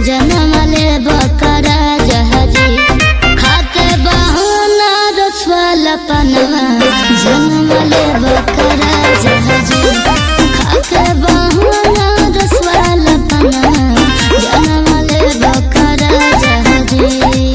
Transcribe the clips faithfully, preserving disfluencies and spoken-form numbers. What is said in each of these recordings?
जन्म ले बकरा जहाजी खाके बहाना रसवाला पनवा जन्म ले बकरा जहाजी खाके बहाना रसवाला पनवा जन्म ले बकरा जहाजी।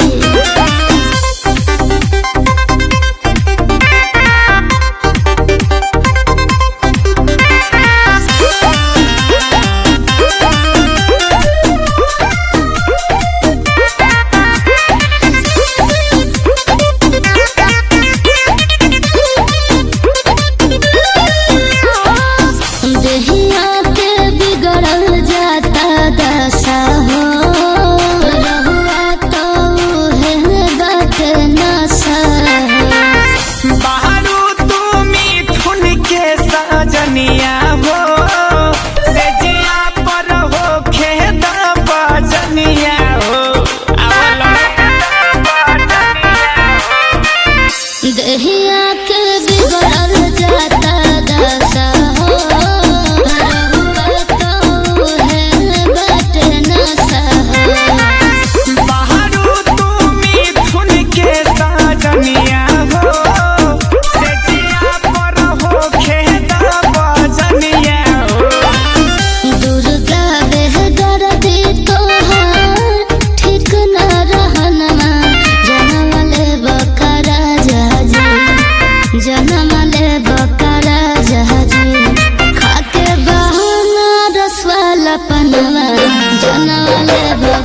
दहिया के बिगड़ल जाता दशा हो रहुआ तो है बाटे नशा हो बाहरू तू मिथुन के सजनिया हो सेजिया पर हो खेदा बजनिया हो दुर्गा बेहदर दी तोहार ठीक न रहनमा जन्म ले बकरा जहाजी जन्म ले बकरा जहाजी खाके बहाना रसवाला पनवा जन्म ले